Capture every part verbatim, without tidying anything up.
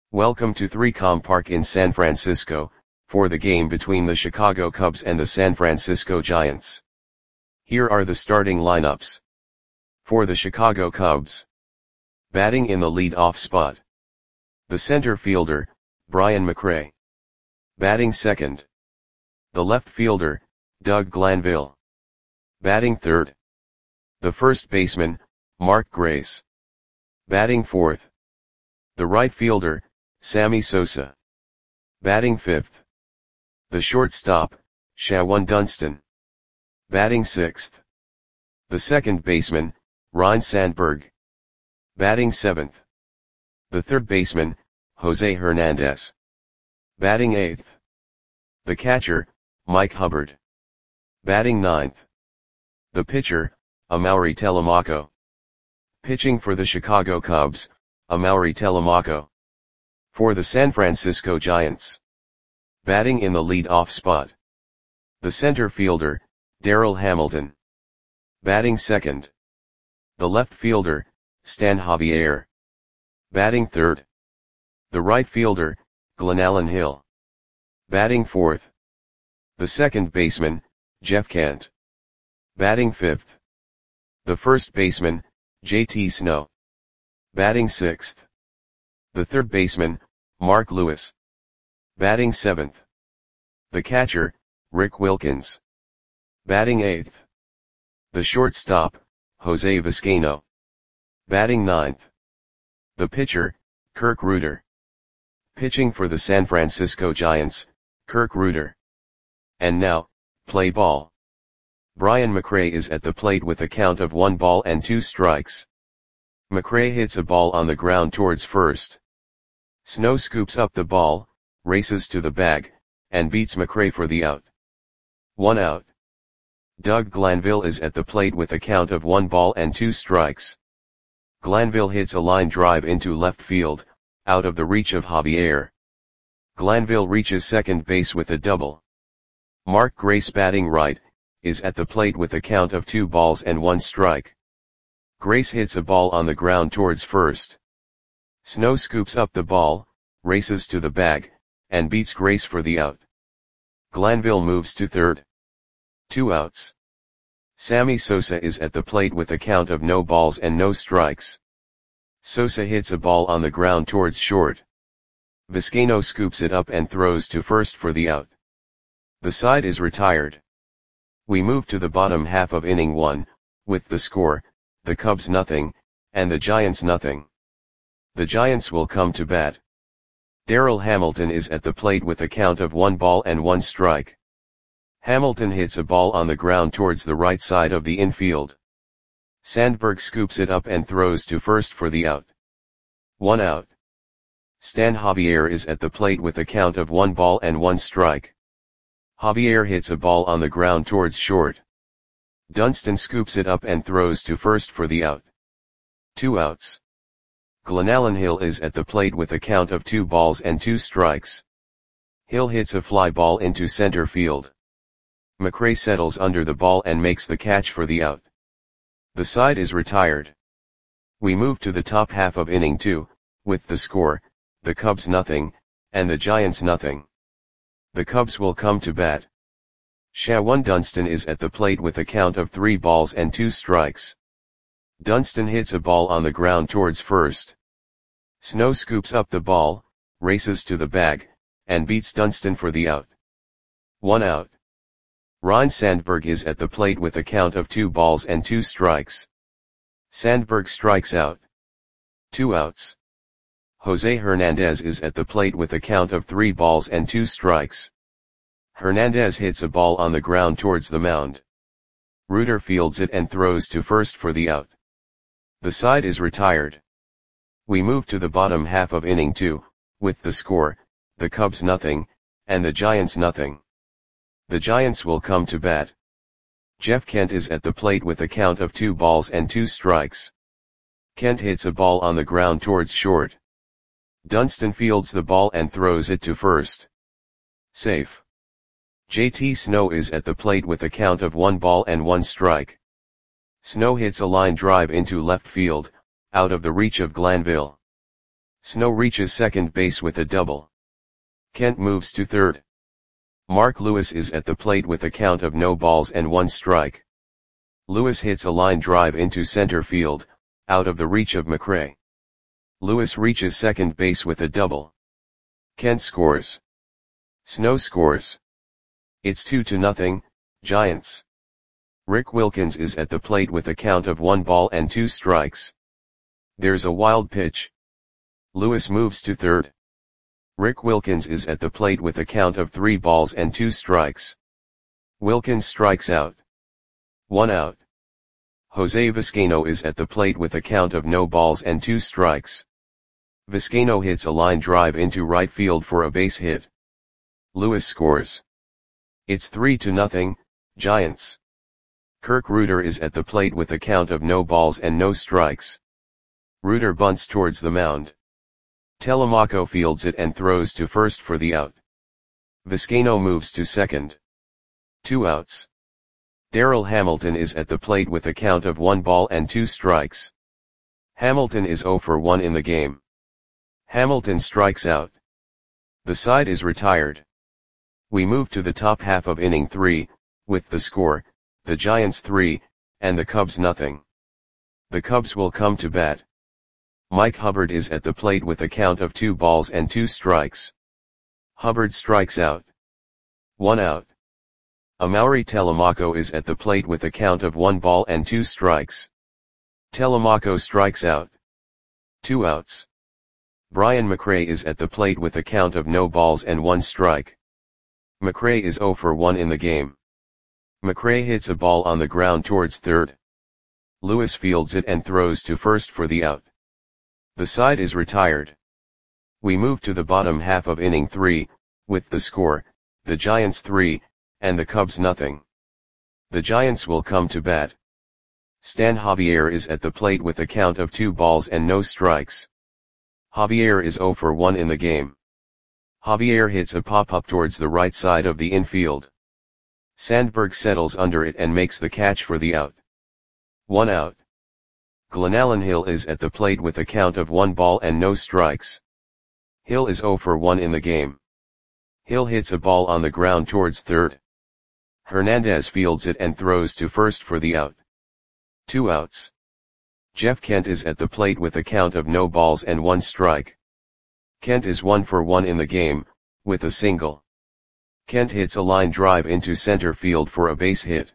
Welcome to three com Park in San Francisco, for the game between the Chicago Cubs and the San Francisco Giants. Here are the starting lineups. For the Chicago Cubs. Batting in the lead-off spot. The center fielder, Brian McRae. Batting second. The left fielder, Doug Glanville. Batting third. The first baseman, Mark Grace. Batting fourth. The right fielder, Sammy Sosa. Batting fifth. The shortstop, Shawon Dunston. Batting sixth. The second baseman, Ryne Sandberg. Batting seventh. The third baseman, Jose Hernandez. Batting eighth. The catcher, Mike Hubbard. Batting ninth. The pitcher, Amaury Telemaco. Pitching for the Chicago Cubs, Amaury Telemaco. For the San Francisco Giants. Batting in the lead-off spot. The center fielder, Darryl Hamilton. Batting second. The left fielder, Stan Javier. Batting third. The right fielder, Glenallen Hill. Batting fourth. The second baseman, Jeff Kent. Batting fifth. The first baseman, J T Snow. Batting sixth. The third baseman, Mark Lewis. Batting seventh. The catcher, Rick Wilkins. Batting eighth. The shortstop, Jose Vizcaino. Batting ninth. The pitcher, Kirk Rueter. Pitching for the San Francisco Giants, Kirk Rueter. And now, play ball. Brian McRae is at the plate with a count of one ball and two strikes. McRae hits a ball on the ground towards first. Snow scoops up the ball, races to the bag, and beats McRae for the out. One out. Doug Glanville is at the plate with a count of one ball and two strikes. Glanville hits a line drive into left field, out of the reach of Javier. Glanville reaches second base with a double. Mark Grace, batting right, is at the plate with a count of two balls and one strike. Grace hits a ball on the ground towards first. Snow scoops up the ball, races to the bag, and beats Grace for the out. Glanville moves to third. Two outs. Sammy Sosa is at the plate with a count of no balls and no strikes. Sosa hits a ball on the ground towards short. Vizcaino scoops it up and throws to first for the out. The side is retired. We move to the bottom half of inning one, with the score, the Cubs nothing, and the Giants nothing. The Giants will come to bat. Darryl Hamilton is at the plate with a count of one ball and one strike. Hamilton hits a ball on the ground towards the right side of the infield. Sandberg scoops it up and throws to first for the out. One out. Stan Javier is at the plate with a count of one ball and one strike. Javier hits a ball on the ground towards short. Dunston scoops it up and throws to first for the out. Two outs. Glenallen Hill is at the plate with a count of two balls and two strikes. Hill hits a fly ball into center field. McRae settles under the ball and makes the catch for the out. The side is retired. We move to the top half of inning two, with the score, the Cubs nothing, and the Giants nothing. The Cubs will come to bat. Shawon Dunston is at the plate with a count of three balls and two strikes. Dunston hits a ball on the ground towards first. Snow scoops up the ball, races to the bag, and beats Dunston for the out. One out. Ryne Sandberg is at the plate with a count of two balls and two strikes. Sandberg strikes out. Two outs. Jose Hernandez is at the plate with a count of three balls and two strikes. Hernandez hits a ball on the ground towards the mound. Rueter fields it and throws to first for the out. The side is retired. We move to the bottom half of inning two, with the score, the Cubs nothing, and the Giants nothing. The Giants will come to bat. Jeff Kent is at the plate with a count of two balls and two strikes. Kent hits a ball on the ground towards short. Dunston fields the ball and throws it to first. Safe. J T Snow is at the plate with a count of one ball and one strike. Snow hits a line drive into left field, out of the reach of Glanville. Snow reaches second base with a double. Kent moves to third. Mark Lewis is at the plate with a count of no balls and one strike. Lewis hits a line drive into center field, out of the reach of McRae. Lewis reaches second base with a double. Kent scores. Snow scores. It's two to nothing, Giants. Rick Wilkins is at the plate with a count of one ball and two strikes. There's a wild pitch. Lewis moves to third. Rick Wilkins is at the plate with a count of three balls and two strikes. Wilkins strikes out. One out. Jose Vizcaino is at the plate with a count of no balls and two strikes. Vizcaino hits a line drive into right field for a base hit. Lewis scores. It's three to nothing, Giants. Kirk Reuter is at the plate with a count of no balls and no strikes. Reuter bunts towards the mound. Telemaco fields it and throws to first for the out. Vizcaino moves to second. Two outs. Darrell Hamilton is at the plate with a count of one ball and two strikes. Hamilton is zero for one in the game. Hamilton strikes out. The side is retired. We move to the top half of inning three, with the score, the Giants three, and the Cubs nothing. The Cubs will come to bat. Mike Hubbard is at the plate with a count of two balls and two strikes. Hubbard strikes out. One out. Amaury Telemaco is at the plate with a count of one ball and two strikes. Telemaco strikes out. Two outs. Brian McRae is at the plate with a count of no balls and one strike. McRae is zero for one in the game. McRae hits a ball on the ground towards third. Lewis fields it and throws to first for the out. The side is retired. We move to the bottom half of inning three, with the score, the Giants three, and the Cubs nothing. The Giants will come to bat. Stan Javier is at the plate with a count of two balls and no strikes. Javier is zero for one in the game. Javier hits a pop-up towards the right side of the infield. Sandberg settles under it and makes the catch for the out. One out. Glenallen Hill is at the plate with a count of one ball and no strikes. Hill is zero for one in the game. Hill hits a ball on the ground towards third. Hernandez fields it and throws to first for the out. Two outs. Jeff Kent is at the plate with a count of no balls and one strike. Kent is one for one in the game, with a single. Kent hits a line drive into center field for a base hit.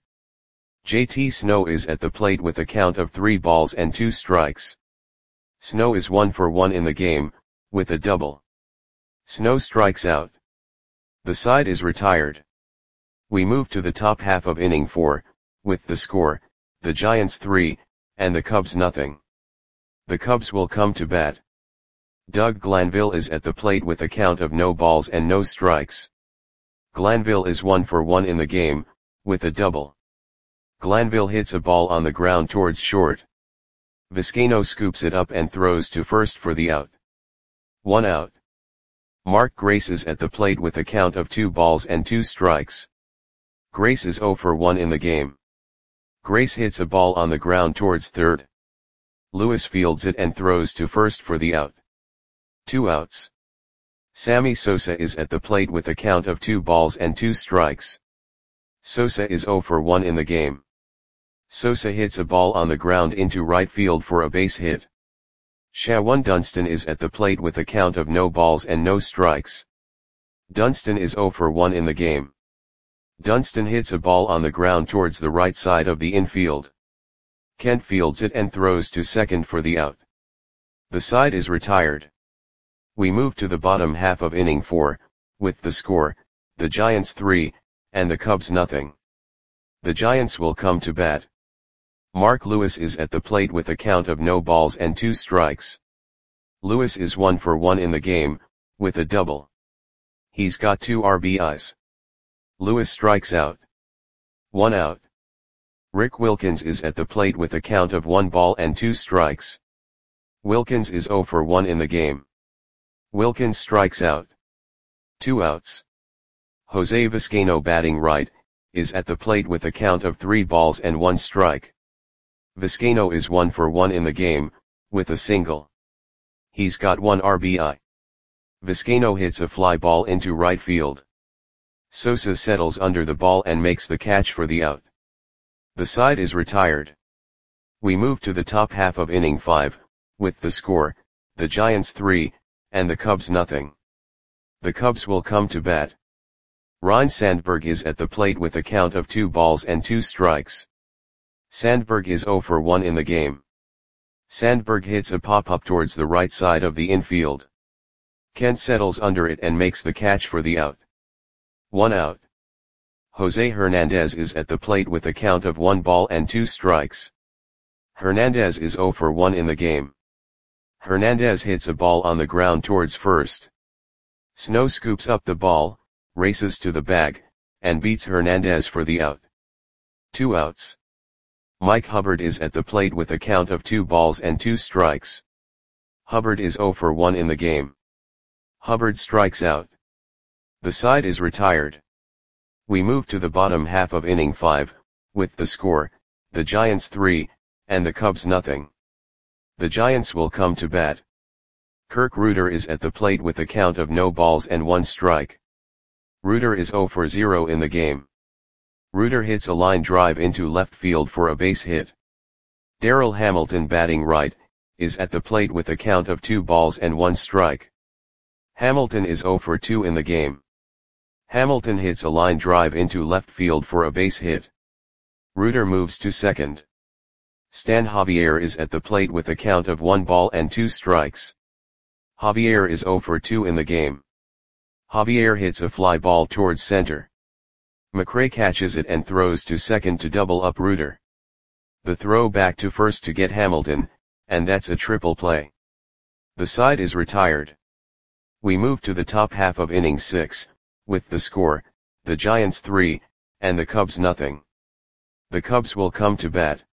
J T Snow is at the plate with a count of three balls and two strikes. Snow is one for one in the game, with a double. Snow strikes out. The side is retired. We move to the top half of inning four, with the score, the Giants three, and the Cubs nothing. The Cubs will come to bat. Doug Glanville is at the plate with a count of no balls and no strikes. Glanville is one for one in the game, with a double. Glanville hits a ball on the ground towards short. Vizcaino scoops it up and throws to first for the out. One out. Mark Grace is at the plate with a count of two balls and two strikes. Grace is zero for one in the game. Grace hits a ball on the ground towards third. Lewis fields it and throws to first for the out. Two outs. Sammy Sosa is at the plate with a count of two balls and two strikes. Sosa is zero for one in the game. Sosa hits a ball on the ground into right field for a base hit. Shawan Dunston is at the plate with a count of no balls and no strikes. Dunston is zero for one in the game. Dunston hits a ball on the ground towards the right side of the infield. Kent fields it and throws to second for the out. The side is retired. We move to the bottom half of inning four, with the score, the Giants three, and the Cubs nothing. The Giants will come to bat. Mark Lewis is at the plate with a count of no balls and two strikes. Lewis is one for one in the game, with a double. He's got two R B Is. Lewis strikes out. One out. Rick Wilkins is at the plate with a count of one ball and two strikes. Wilkins is zero for one in the game. Wilkins strikes out. Two outs. Jose Vizcaino, batting right, is at the plate with a count of three balls and one strike. Vizcaino is one for one in the game, with a single. He's got one R B I. Vizcaino hits a fly ball into right field. Sosa settles under the ball and makes the catch for the out. The side is retired. We move to the top half of inning five, with the score, the Giants three, and the Cubs nothing. The Cubs will come to bat. Ryne Sandberg is at the plate with a count of two balls and two strikes. Sandberg is zero for one in the game. Sandberg hits a pop-up towards the right side of the infield. Kent settles under it and makes the catch for the out. One out. Jose Hernandez is at the plate with a count of one ball and two strikes. Hernandez is zero for one in the game. Hernandez hits a ball on the ground towards first. Snow scoops up the ball, races to the bag, and beats Hernandez for the out. Two outs. Mike Hubbard is at the plate with a count of two balls and two strikes. Hubbard is zero for one in the game. Hubbard strikes out. The side is retired. We move to the bottom half of inning five, with the score, the Giants three, and the Cubs nothing. The Giants will come to bat. Kirk Rueter is at the plate with a count of no balls and one strike. Rueter is zero for zero in the game. Rueter hits a line drive into left field for a base hit. Darryl Hamilton, batting right, is at the plate with a count of two balls and one strike. Hamilton is zero for two in the game. Hamilton hits a line drive into left field for a base hit. Rueter moves to second. Stan Javier is at the plate with a count of one ball and two strikes. Javier is zero for two in the game. Javier hits a fly ball towards center. McRae catches it and throws to second to double up Rueter. The throw back to first to get Hamilton, and that's a triple play. The side is retired. We move to the top half of inning six, with the score, the Giants three, and the Cubs nothing. The Cubs will come to bat.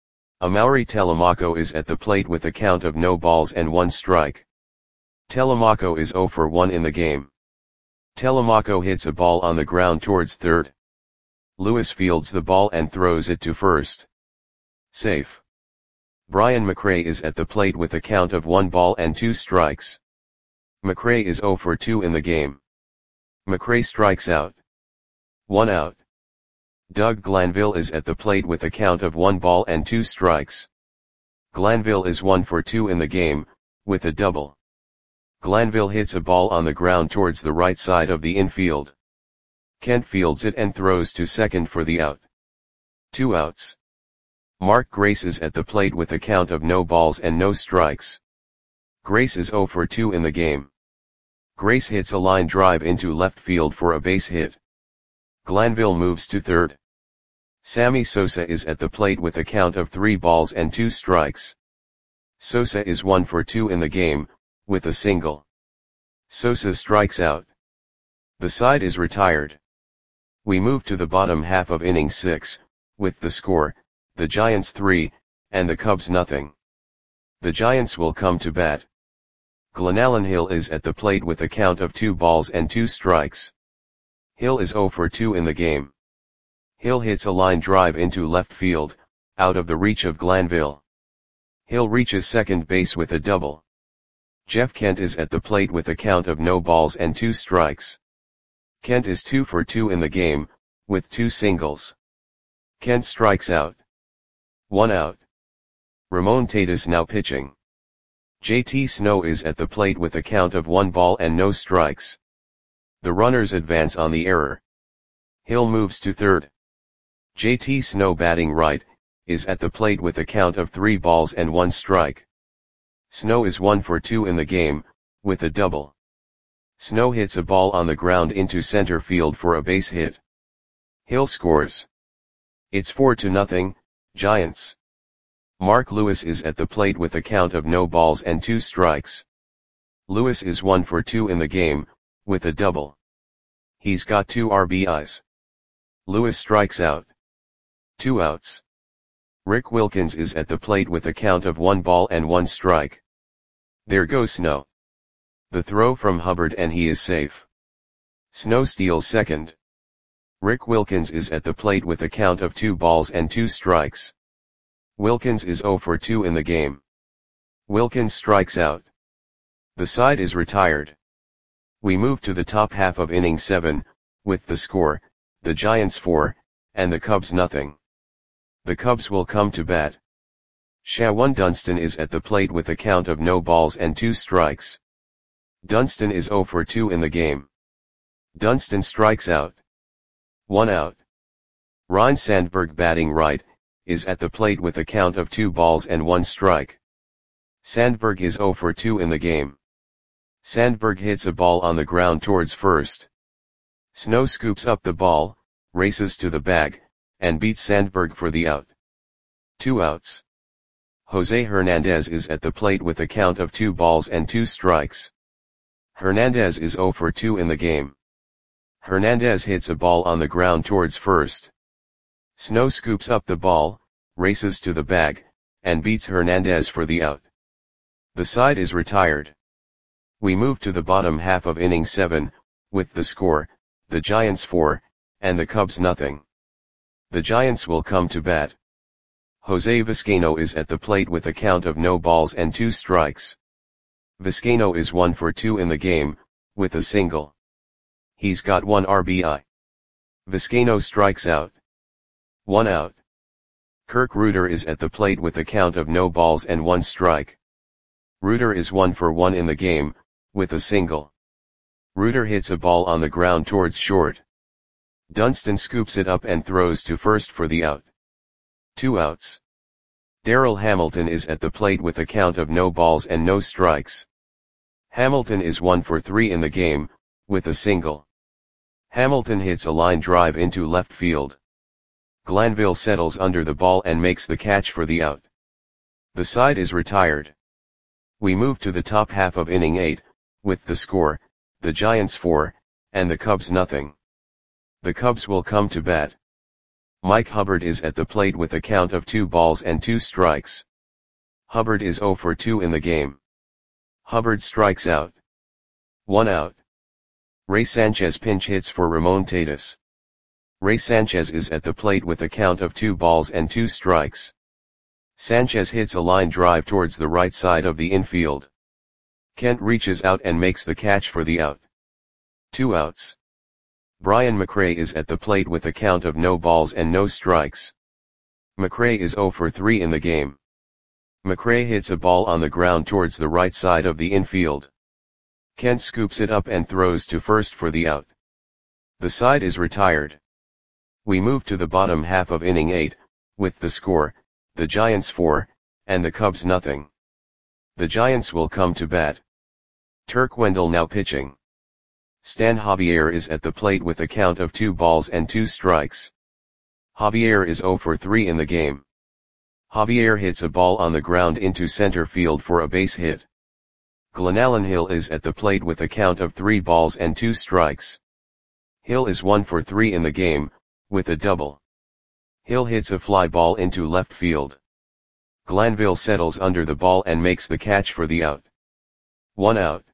Amaury Telemaco is at the plate with a count of no balls and one strike. Telemaco is zero for one in the game. Telemaco hits a ball on the ground towards third. Lewis fields the ball and throws it to first. Safe. Brian McRae is at the plate with a count of one ball and two strikes. McRae is zero for two in the game. McRae strikes out. One out. Doug Glanville is at the plate with a count of one ball and two strikes. Glanville is one for two in the game, with a double. Glanville hits a ball on the ground towards the right side of the infield. Kent fields it and throws to second for the out. Two outs. Mark Grace is at the plate with a count of no balls and no strikes. Grace is zero for two in the game. Grace hits a line drive into left field for a base hit. Glanville moves to third. Sammy Sosa is at the plate with a count of three balls and two strikes. Sosa is one for two in the game, with a single. Sosa strikes out. The side is retired. We move to the bottom half of inning six, with the score, the Giants three, and the Cubs nothing. The Giants will come to bat. Glenallen Hill is at the plate with a count of two balls and two strikes. Hill is zero for two in the game. Hill hits a line drive into left field, out of the reach of Glanville. Hill reaches second base with a double. Jeff Kent is at the plate with a count of no balls and two strikes. Kent is two for two in the game, with two singles. Kent strikes out. One out. Ramon Tatis now pitching. J T Snow is at the plate with a count of one ball and no strikes. The runners advance on the error. Hill moves to third. J T Snow, batting right, is at the plate with a count of three balls and one strike. Snow is one for two in the game, with a double. Snow hits a ball on the ground into center field for a base hit. Hill scores. It's four to nothing, Giants. Mark Lewis is at the plate with a count of no balls and two strikes. Lewis is one for two in the game, with a double. He's got two R B Is. Lewis strikes out. Two outs. Rick Wilkins is at the plate with a count of one ball and one strike. There goes Snow. The throw from Hubbard and he is safe. Snow steals second. Rick Wilkins is at the plate with a count of two balls and two strikes. Wilkins is zero for two in the game. Wilkins strikes out. The side is retired. We move to the top half of inning seven, with the score, the Giants four, and the Cubs nothing. The Cubs will come to bat. Shawan Dunston is at the plate with a count of no balls and two strikes. Dunston is zero for two in the game. Dunston strikes out. One out. Ryne Sandberg, batting right, is at the plate with a count of two balls and one strike. Sandberg is zero for two in the game. Sandberg hits a ball on the ground towards first. Snow scoops up the ball, races to the bag, and beats Sandberg for the out. Two outs. Jose Hernandez is at the plate with a count of two balls and two strikes. Hernandez is zero for two in the game. Hernandez hits a ball on the ground towards first. Snow scoops up the ball, races to the bag, and beats Hernandez for the out. The side is retired. We move to the bottom half of inning seven, with the score, the Giants four, and the Cubs nothing. The Giants will come to bat. Jose Vizcaino is at the plate with a count of no balls and two strikes. Vizcaino is one for two in the game, with a single. He's got one R B I. Vizcaino strikes out. One out. Kirk Reuter is at the plate with a count of no balls and one strike. Reuter is one for one in the game, with a single. Reuter hits a ball on the ground towards short. Dunston scoops it up and throws to first for the out. Two outs. Darryl Hamilton is at the plate with a count of no balls and no strikes. Hamilton is one for three in the game, with a single. Hamilton hits a line drive into left field. Glanville settles under the ball and makes the catch for the out. The side is retired. We move to the top half of inning eight, with the score, the Giants four, and the Cubs nothing. The Cubs will come to bat. Mike Hubbard is at the plate with a count of two balls and two strikes. Hubbard is zero for two in the game. Hubbard strikes out. One out. Ray Sanchez pinch hits for Ramon Tatis. Ray Sanchez is at the plate with a count of two balls and two strikes. Sanchez hits a line drive towards the right side of the infield. Kent reaches out and makes the catch for the out. Two outs. Brian McRae is at the plate with a count of no balls and no strikes. McRae is zero for three in the game. McRae hits a ball on the ground towards the right side of the infield. Kent scoops it up and throws to first for the out. The side is retired. We move to the bottom half of inning eight, with the score, the Giants four, and the Cubs nothing. The Giants will come to bat. Turk Wendell now pitching. Stan Javier is at the plate with a count of two balls and two strikes. Javier is zero for three in the game. Javier hits a ball on the ground into center field for a base hit. Glenallen Hill is at the plate with a count of three balls and two strikes. Hill is one for three in the game, with a double. Hill hits a fly ball into left field. Glanville settles under the ball and makes the catch for the out. One out.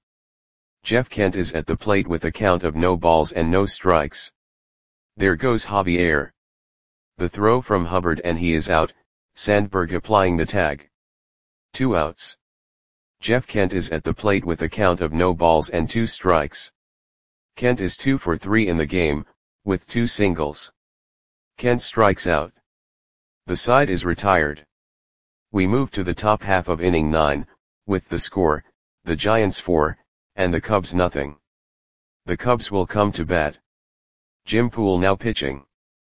Jeff Kent is at the plate with a count of no balls and no strikes. There goes Javier. The throw from Hubbard and he is out, Sandberg applying the tag. Two outs. Jeff Kent is at the plate with a count of no balls and two strikes. Kent is two for three in the game, with two singles. Kent strikes out. The side is retired. We move to the top half of inning nine, with the score, the Giants four, and the Cubs nothing. The Cubs will come to bat. Jim Poole now pitching.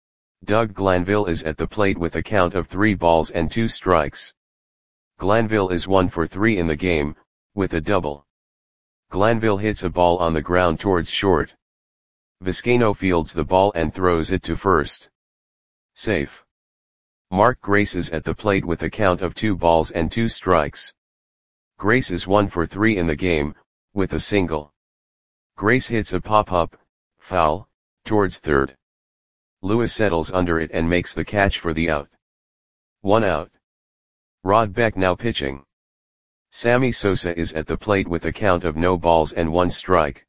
Doug Glanville is at the plate with a count of three balls and two strikes. Glanville is one for three in the game, with a double. Glanville hits a ball on the ground towards short. Vizcaino fields the ball and throws it to first. Safe. Mark Grace is at the plate with a count of two balls and two strikes. Grace is one for three in the game, with a single. Grace hits a pop-up, foul, towards third. Lewis settles under it and makes the catch for the out. One out. Rod Beck now pitching. Sammy Sosa is at the plate with a count of no balls and one strike.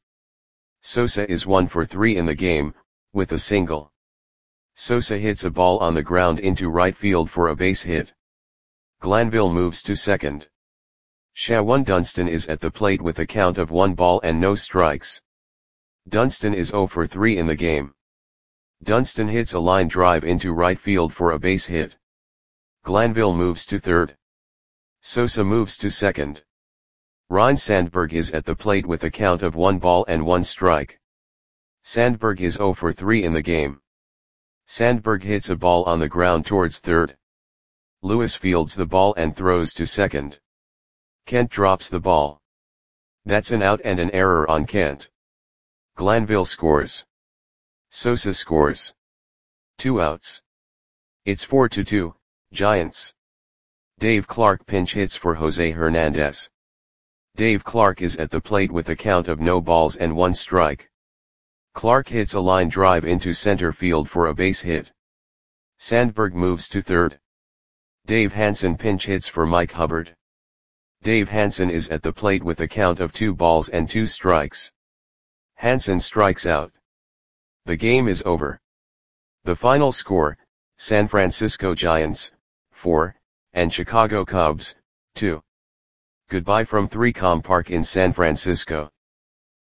Sosa is one for three in the game, with a single. Sosa hits a ball on the ground into right field for a base hit. Glanville moves to second. Shawan Dunston is at the plate with a count of one ball and no strikes. Dunston is zero for three in the game. Dunston hits a line drive into right field for a base hit. Glanville moves to third. Sosa moves to second. Ryne Sandberg is at the plate with a count of one ball and one strike. Sandberg is zero for three in the game. Sandberg hits a ball on the ground towards third. Lewis fields the ball and throws to second. Kent drops the ball. That's an out and an error on Kent. Glanville scores. Sosa scores. Two outs. It's four to two, Giants. Dave Clark pinch hits for Jose Hernandez. Dave Clark is at the plate with a count of no balls and one strike. Clark hits a line drive into center field for a base hit. Sandberg moves to third. Dave Hansen pinch hits for Mike Hubbard. Dave Hansen is at the plate with a count of two balls and two strikes. Hansen strikes out. The game is over. The final score, San Francisco Giants, four, and Chicago Cubs, two. Goodbye from three Com Park in San Francisco.